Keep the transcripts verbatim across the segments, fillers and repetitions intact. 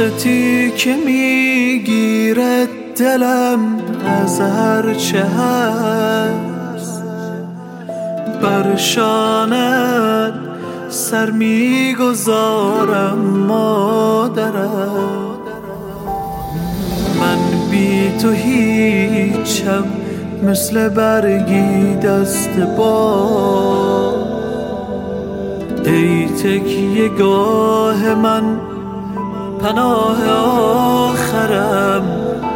عشقتی که میگیره دلم از هر چه هست، بر شانت سر میگذارم مادرم. من بی تو هیچم، مثل برگی دست باد. ای تکیه گاه من، پناه آخرم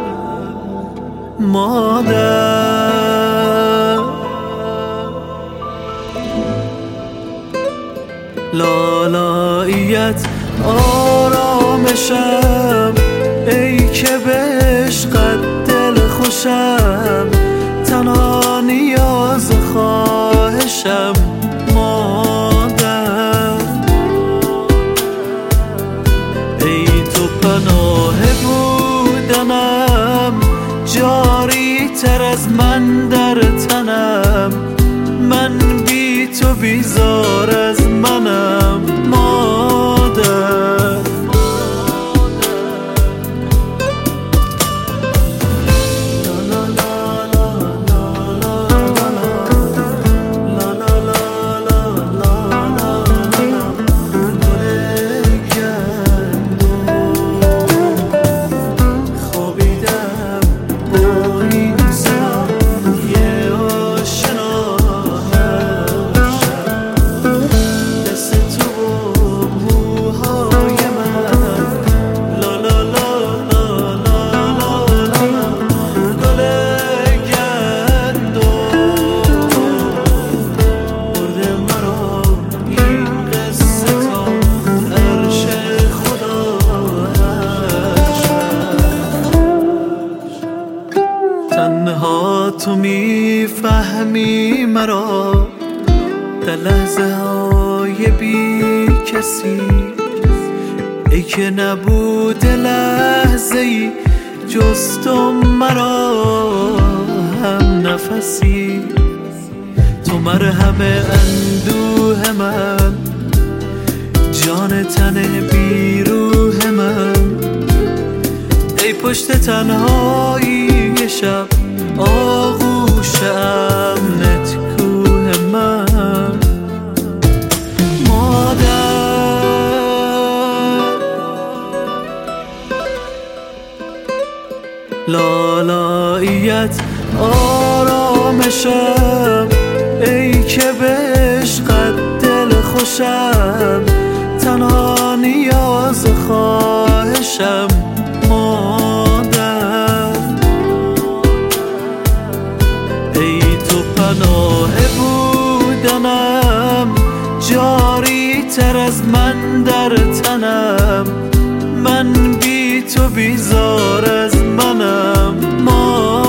مادر. لالاییت آرامشم، ای که به عشقت دل خوشم. تنها نیاز خواهشم مادر. ای تو پناه بودنم، جاری تر از من در تنم. من بی تو بیزار از منم مادر. تنها تو میفهمی مرا در لحظه های بی کسی. ای که نبود لحظه ای جز تو مرا هم نفسی. تو مرهم اندوه من، جان تن بی روح من. ای پشت تنهایی شب، آغوش امنت کوه من مادر. لالاییت آرامشم، ای که به عشقت دل خوشم. تنها نیاز خواهشم مادر. ای تو پناه بودنم، جاری تر از من در تنم. من بی تو بیزار از منم مادر.